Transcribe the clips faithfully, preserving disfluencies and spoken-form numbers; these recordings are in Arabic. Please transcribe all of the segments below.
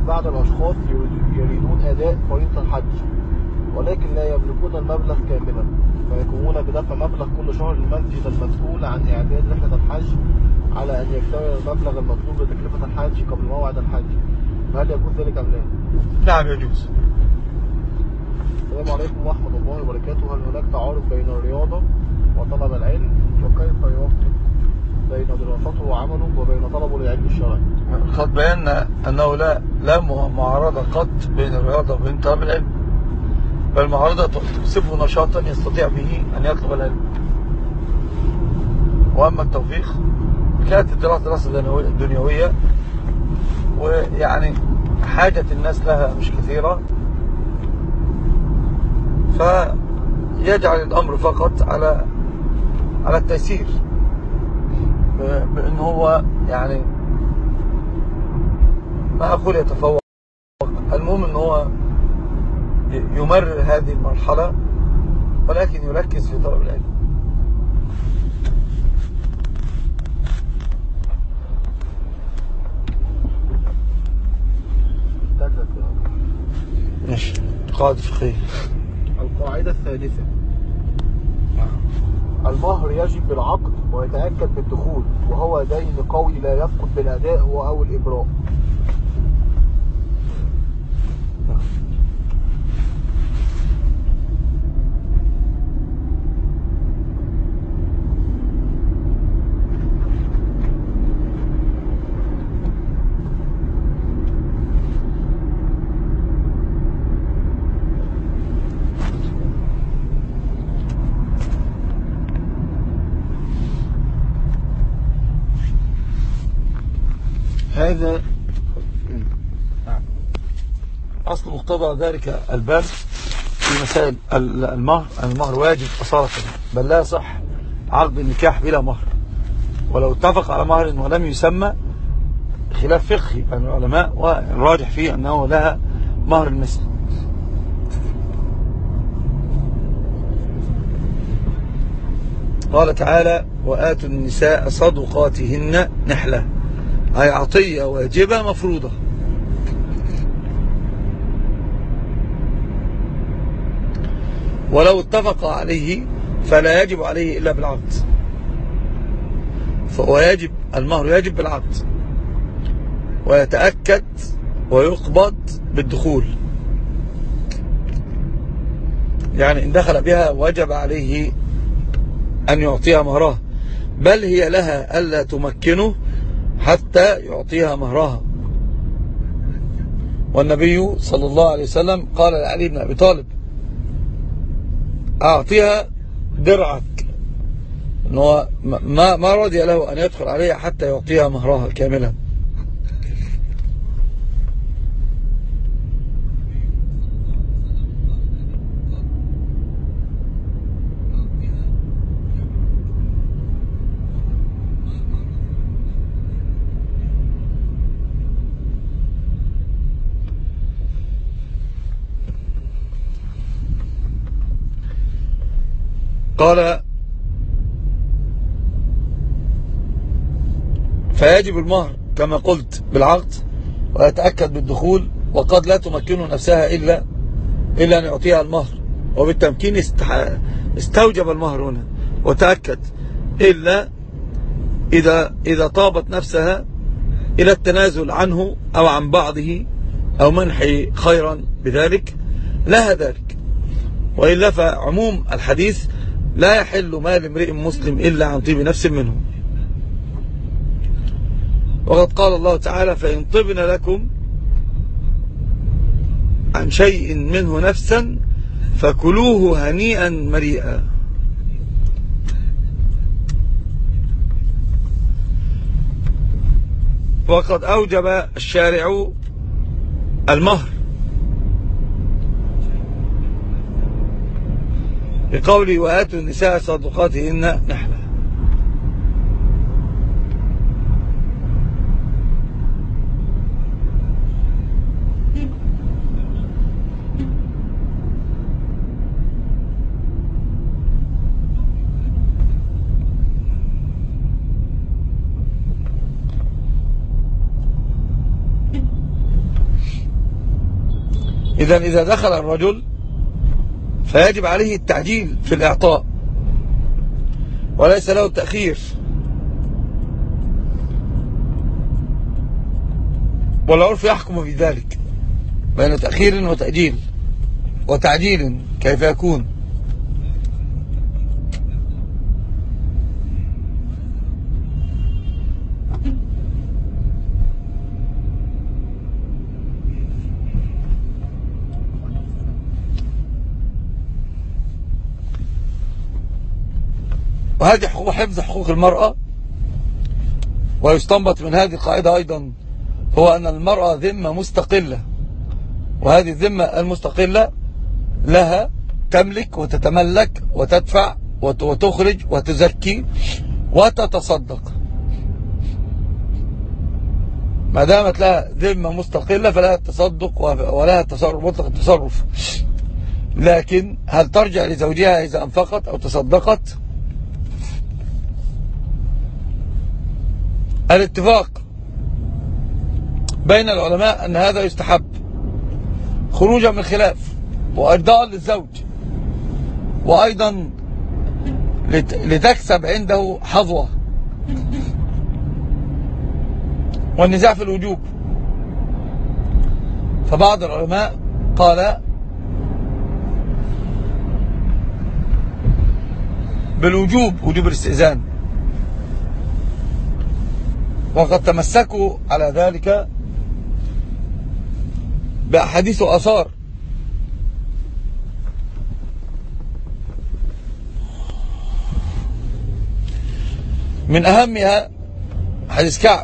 بعض الأشخاص يريدون أداء فريضة الحج ولكن لا يملكون المبلغ كاملا، فيقومون بدفع مبلغ كل شهر للمسجد المسؤول عن إعداد رحلة الحج على أن يكتمل المبلغ المطلوب لتكلفة الحج قبل موعد الحج. فهل يكون ذلك أم لا؟ نعم يجوز. السلام عليكم ورحمة الله وبركاته. هل هناك تعارض بين الرياضة وطلب العلم؟ وكيف يوفق بين دراسته وعمله وبين طلبه للعلم الشرعي؟ قد بينا أنه لا لا معارضة قط بين الرياضة وبين طلب العلم، بل المعارضة تكسبه نشاطا يستطيع به أن يطلب العلم. وأما التوفيق كانت الدراسة دراسة دنيوية، ويعني حاجة الناس لها مش كثيرة، فيجعل الأمر فقط على على التيسير، بأنه هو يعني ما أقول يتفوق، المهم أنه هو يمرر هذه المرحلة ولكن يركز في طلب العلم. ماشي. قاعدة فقهية. القاعدة الثالثة: المهر يجب بالعقد ويتأكد بالدخول، وهو دين قوي لا يسقط بالأداء أو الإبراء. هذا أصل مقتضى ذلك الباب في مسائل المهر. المهر واجب أصالة، بل لا يصح عقد النكاح بلا مهر، ولو اتفق على مهر ولم يسمى خلاف فقهي بين العلماء، والراجح فيه أنه لها مهر المثل. قال تعالى: وآتوا النساء صدقاتهن نحلة، أي عطية واجبة مفروضة. ولو اتفق عليه فلا يجب عليه إلا بالعقد، فهو يجب المهر يجب بالعقد، ويتأكد ويقبض بالدخول. يعني إن دخل بها وجب عليه أن يعطيها مهرها، بل هي لها ألا تمكنه حتى يعطيها مهرها. والنبي صلى الله عليه وسلم قال لعلي بن أبي طالب: أعطيها درعك، إنه ما ما رضي له أن يدخل عليها حتى يعطيها مهرها كاملا. قال: فيجب المهر كما قلت بالعقد، ويتأكد بالدخول، وقد لا تمكنه نفسها إلا إلا أن يعطيها المهر، وبالتمكين استوجب المهر هنا وتأكد، إلا إذا إذا طابت نفسها إلى التنازل عنه أو عن بعضه أو منحه خيرا بذلك لها ذلك. وإلا فعموم الحديث: لا يحل مال امرئ مسلم إلا عن طيب نفس منه. وقد قال الله تعالى: فإن طبن لكم عن شيء منه نفسا فكلوه هنيئا مريئا. وقد أوجب الشارع المهر بقوله: وآتوا النساء صدقاتهن نحلة. إذا إذا دخل الرجل فيجب عليه التعجيل في الإعطاء وليس له التأخير، والعرف يحكم في ذلك بين تأخير وتأجيل وتعجيل كيف يكون. وهذه حقوق حفظ حقوق المرأة. ويستنبط من هذه القاعدة أيضا هو أن المرأة ذمة مستقلة، وهذه الذمة المستقلة لها تملك وتتملك وتدفع وتخرج وتزكي وتتصدق. ما دامت لها ذمة مستقلة فلها التصدق ولها التصرف مطلق التصرف. لكن هل ترجع لزوجها إذا أنفقت أو تصدقت؟ الاتفاق بين العلماء أن هذا يستحب خروجا من الخلاف وإرضاء للزوج، وأيضا لتكسب عنده حظوة. والنزاع في الوجوب، فبعض العلماء قال بالوجوب، وجوب الاستئذان، وقد تمسكوا على ذلك بأحاديث وآثار. من أهمها حديث كعب،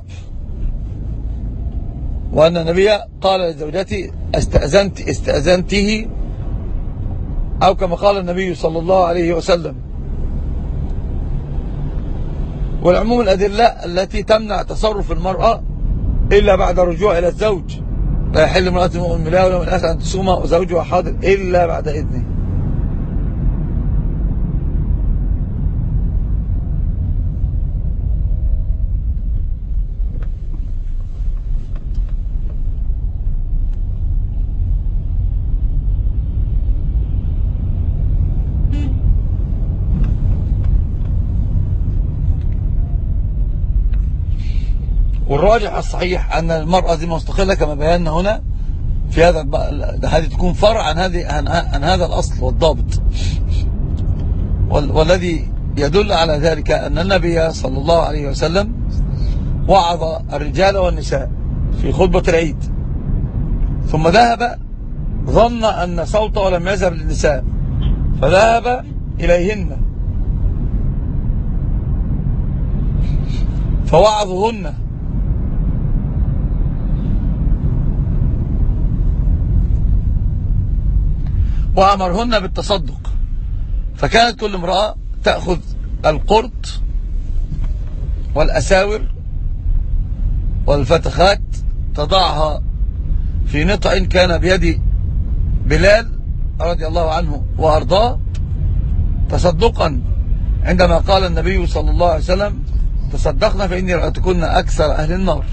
وأن النبي قال لزوجته استأذنت استأذنته، أو كما قال النبي صلى الله عليه وسلم. والعموم الأدلة التي تمنع تصرف المرأة إلا بعد الرجوع إلى الزوج. لا يحل امرأة مؤمنة لا ولا من أسى أن تصوم وزوجها حاضر إلا بعد إذنه. والراجح الصحيح أن المرأة دي مستقلة كما بينا هنا في هذا، هذه تكون فرع عن هذه عن هذا الأصل والضابط. والذي يدل على ذلك أن النبي صلى الله عليه وسلم وعظ الرجال والنساء في خطبة العيد، ثم ذهب ظن أن صوته لم يذهب للنساء فذهب إليهن فوعظهن، وأمرهن بالتصدق. فكانت كل امرأة تأخذ القرط والأساور والفتخات تضعها في نطع كان بيد بلال رضي الله عنه وأرضاه تصدقا، عندما قال النبي صلى الله عليه وسلم تصدقنا فإني رأيتكن أكثر أهل النار.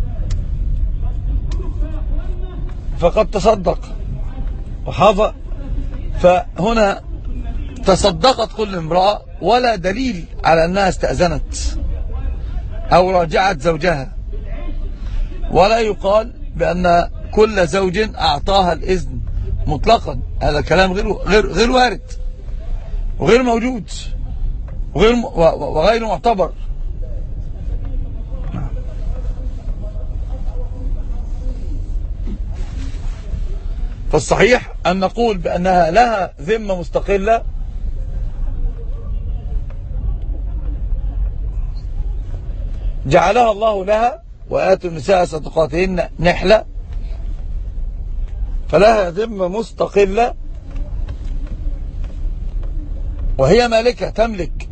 فقد تصدق وحظى. فهنا تصدقت كل امرأة ولا دليل على أنها استأذنت أو راجعت زوجها، ولا يقال بأن كل زوج أعطاها الإذن مطلقا. هذا كلام غير غير غير وارد وغير موجود وغير وغير معتبر. فالصحيح أن نقول بأنها لها ذمة مستقلة جعلها الله لها، وآتوا النساء صدقاتهن نحلة، فلها ذمة مستقلة وهي مالكة تملك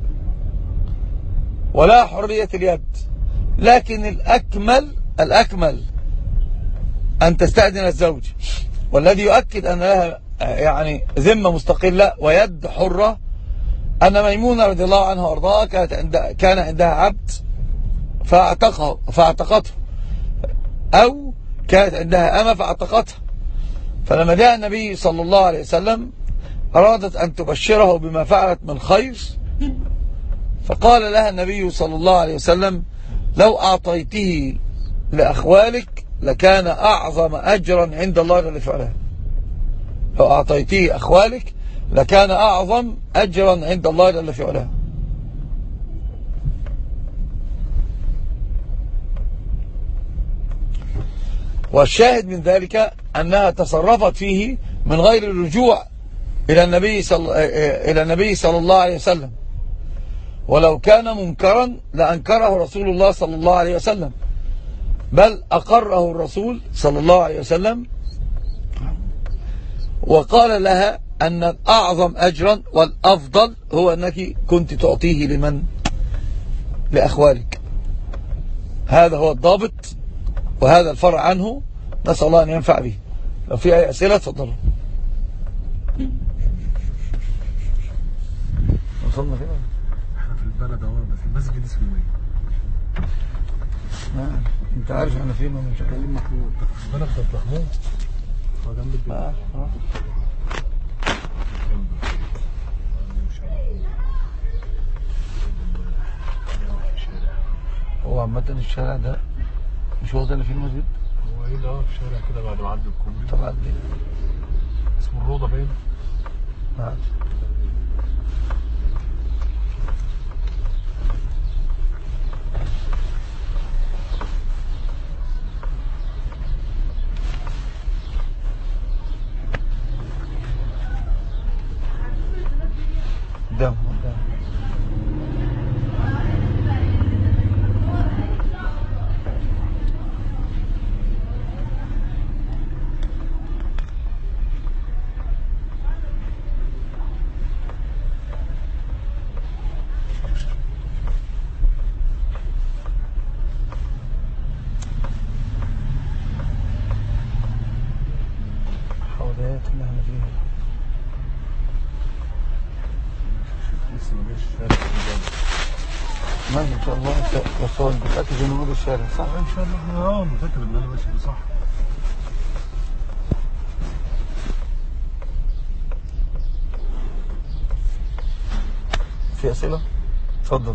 ولا حرية اليد. لكن الأكمل الأكمل أن تستأذن الزوج، والذي يؤكد أن لها يعني ذمة مستقلة ويد حرة أن ميمونة رضي الله عنها وارضاها كانت عند كان عندها عبد فاعتقه فاعتقته، أو كانت عندها أمة فاعتقتها، فلما جاء النبي صلى الله عليه وسلم أرادت أن تبشره بما فعلت من خير، فقال لها النبي صلى الله عليه وسلم: لو أعطيته لأخوالك لكان أعظم أجرا عند الله جل في علاه. لو أعطيته أخوالك لكان أعظم أجرا عند الله جل في علاه. والشاهد من ذلك أنها تصرفت فيه من غير الرجوع إلى النبي صلى, إلى النبي صلى الله عليه وسلم، ولو كان منكرا لأنكره رسول الله صلى الله عليه وسلم، بل أقره الرسول صلى الله عليه وسلم وقال لها أن الأعظم أجرا والأفضل هو أنك كنت تعطيه لمن؟ لأخوالك. هذا هو الضابط وهذا الفرع عنه، نسأل الله أن ينفع به. لو في أي أسئلة تفضلوا. وصلنا فين؟ احنا في البلد اهو، بس المسجد اسمه ايه؟ نعم انت عارف احنا فين ولا مش عارف؟ كريم محمود. في البلد ده محمود هو جنب البيت. اه اه هو عامة الشارع ده مش هو ده اللي فيه المسجد؟ هو ايه ده؟ اه في شارع كده بعد ما عدى الكوبري. طبعا دي اسمه الروضه باين. نعم. قدام قدام. حواليات اللي احنا فيها لسه ما جاش الشارع ما ان شاء الله. بس هو انت متاكد انه هو الشارع صح؟ ان شاء الله. اه متاكد ان انا ماشي صح. في اسئله؟ اتفضل.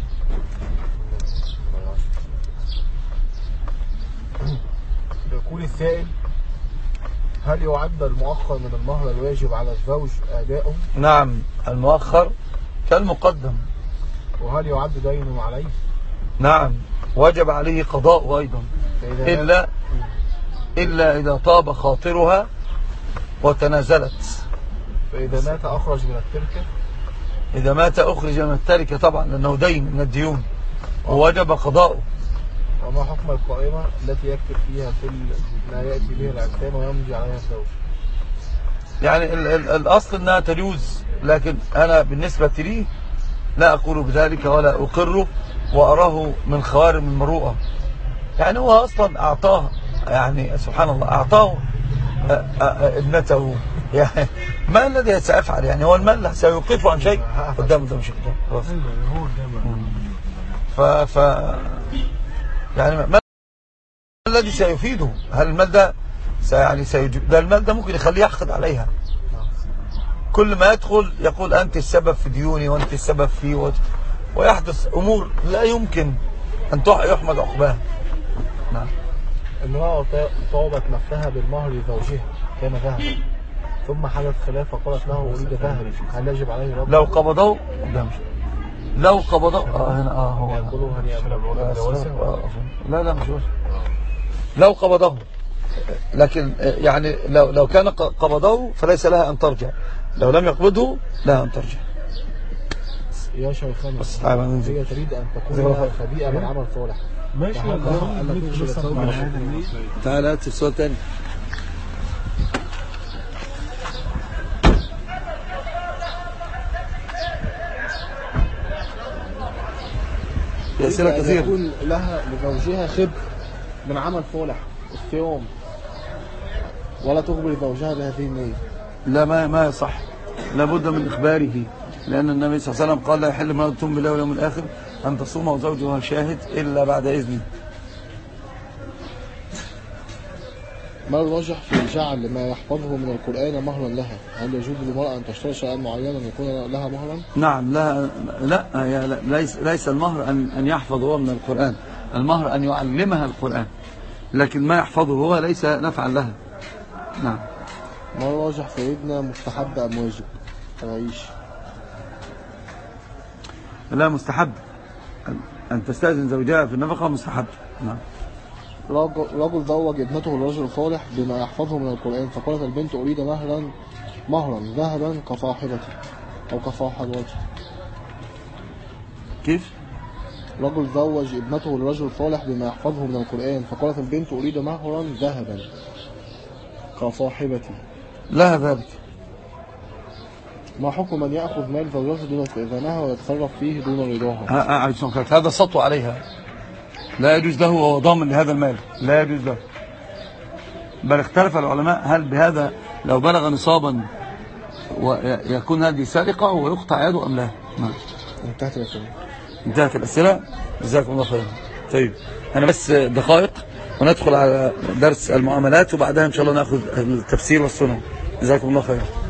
يقول السائل: هل يعد المؤخر من المهر الواجب على الزوج أداؤه؟ نعم، المؤخر كالمقدم. وهل يعد دين عليه؟ نعم، وجب عليه قضاء أيضا، إلا إلا إذا طاب خاطرها وتنازلت. فإذا مات أخرج من التركة؟ إذا مات أخرج من التركة طبعا، لأنه دين من الديون ووجب قضاؤه. وما حكم القائمة التي يكتب فيها كل ما يأتي به العرسان ويمضي عليها الزوج؟ يعني ال ال الأصل أنها تجوز، لكن أنا بالنسبة لي لا أقول بذلك ولا أقره وأراه من خوارم المروءة. يعني هو أصلا أعطاه، يعني سبحان الله أعطاه ابنته، يعني ما الذي سيفعل؟ يعني هو المال سيوقفه عن شيء؟ قدام ده مش قدام خلاص. هو قدام. ف ف يعني ما الذي سيفيده؟ هل المال ده يعني سيجب؟ ده المال ده ممكن يخليه يحقد عليها. كل ما يدخل يقول أنت السبب في ديوني وأنت السبب فيه و... ويحدث أمور لا يمكن أن يحمد عقباها. نعم. امرأة طابت نفسها بالمهر لزوجها كان ذهبا، ثم حدث خلاف فقالت له أريد ذهبا، هل يجب عليه رد؟ لو قبضه قدام لو قبضه اه هنا اه هو يقولوا هل لا لا مش واسع. لو قبضه، لكن يعني لو لو كان قبضه فليس لها أن ترجع، لو لم يقبضه لها أن ترجع. يا شيخنا بس تعالى هي تريد أن تكون خبيئة من عمل صالح. ماشي. تعالى هات السؤال تاني. في أسئلة كثيرة. يكون لها لزوجها خبر من عمل صالح الصيام ولا تخبر زوجها بهذه النية؟ لا، ما ما يصح، لابد من إخباره، لأن النبي صلى الله عليه وسلم قال لا يحل امرأة تؤمن بالله واليوم الآخر أن تصوم وزوجها شاهد إلا بعد إذنه. ما الراجح في جعل ما يحفظه من القرآن مهرا لها؟ هل يجوز للمرأة أن تشتري شيئا معينا يكون لها مهرا؟ نعم. لا لا, لا ليس ليس المهر أن أن يحفظ هو من القرآن، المهر أن يعلمها القرآن، لكن ما يحفظه هو ليس نفعا لها. نعم. ما الراجح في ابنة مستحب أم واجب؟ تعيش. لا، مستحب أن تستأذن زوجها في النفقة، مستحب. نعم. رجل زوج ابنته لرجل صالح بما يحفظه من القرآن، فقالت البنت أريد مهرا مهرا ذهبا كصاحبتي أو كصاحبتي. كيف؟ رجل زوج ابنته لرجل صالح بما يحفظه من القرآن، فقالت البنت أريد مهرا ذهبا كصاحبتي. لها ذلك. ما حكم من يأخذ مال زوجته دون استئذانها ويتصرف فيه دون رضاها؟ هذا سطو عليها، لا يجوز له وهو ضامن لهذا المال، لا يجوز له. بل اختلف العلماء هل بهذا لو بلغ نصابا ويكون هذه سرقة ويقطع يده أم لا. نعم. انتهت الأسئلة. انتهت الأسئلة. جزاكم الله خيرا. طيب أنا بس دقائق وندخل على درس المعاملات، وبعدها إن شاء الله نأخذ التفسير والسنن. جزاكم الله خيرا.